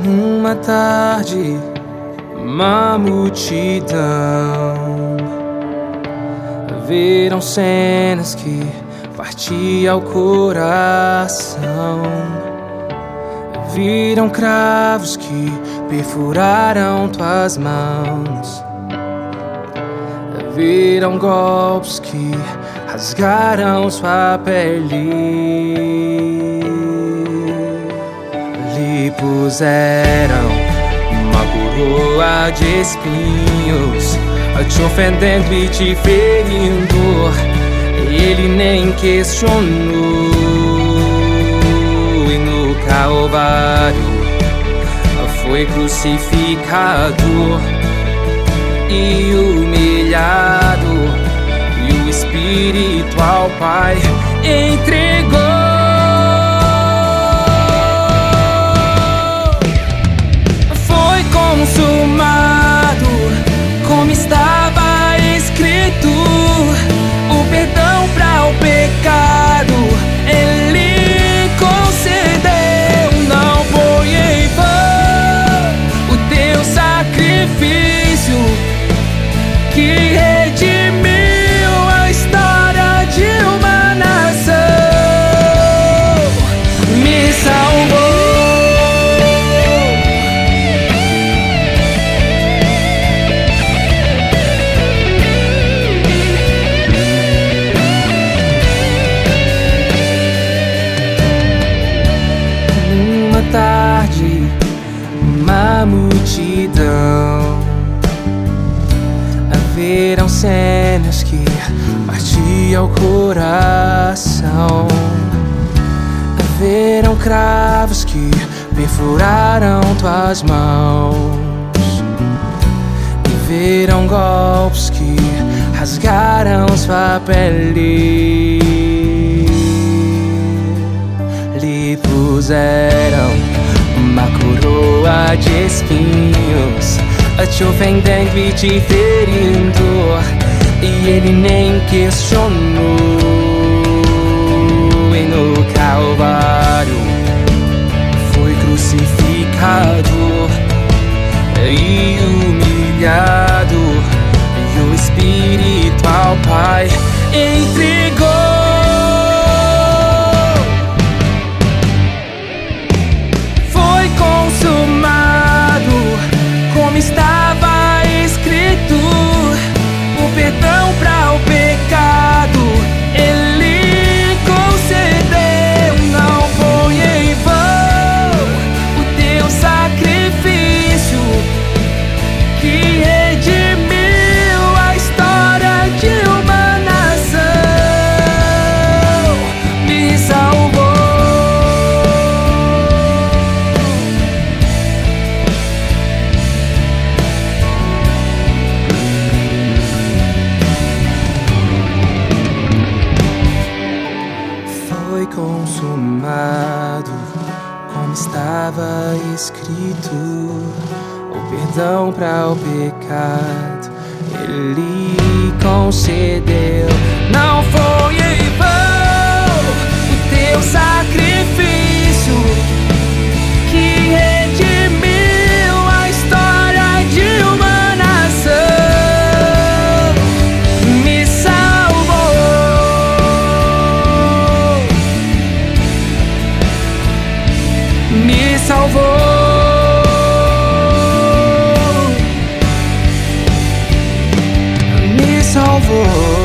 Numa tarde, uma multidão viram cenas que partiam o coração. Viram cravos que perfuraram tuas mãos. Viram golpes que rasgaram sua pele. Lhe puseram uma coroa de espinhos, te ofendendo e te ferindo. Ele nem questionou. E no Calvário foi crucificado e humilhado, e o Espírito ao Pai entregou. Foi consumado, como estava escrito. O perdão para o pecado Ele concedeu. Não foi em vão o teu sacrifício que redimiu a história de uma nação. Me salvou. Numa tarde, uma multidão viram cenas que partiam o coração. Viram cravos que perfuraram tuas mãos. Viram golpes que rasgaram sua pele. Lhe puseram uma coroa de espinhos, te ofendendo e te ferindo, e ele nem questionou. E no Calvário foi crucificado e humilhado, e o Espírito ao Pai entregou. Foi consumado, como estava escrito. O perdão para o pecado Ele concedeu. Não foi em vão o teu sacrifício que redimiu a história de uma nação. Me salvou. Foi consumado, como estava escrito. O perdão para o pecado Ele concedeu. Não foi em vão o teu sacrifício que redimiu a história de uma nação. Me salvou. Me salvou. Me salvou.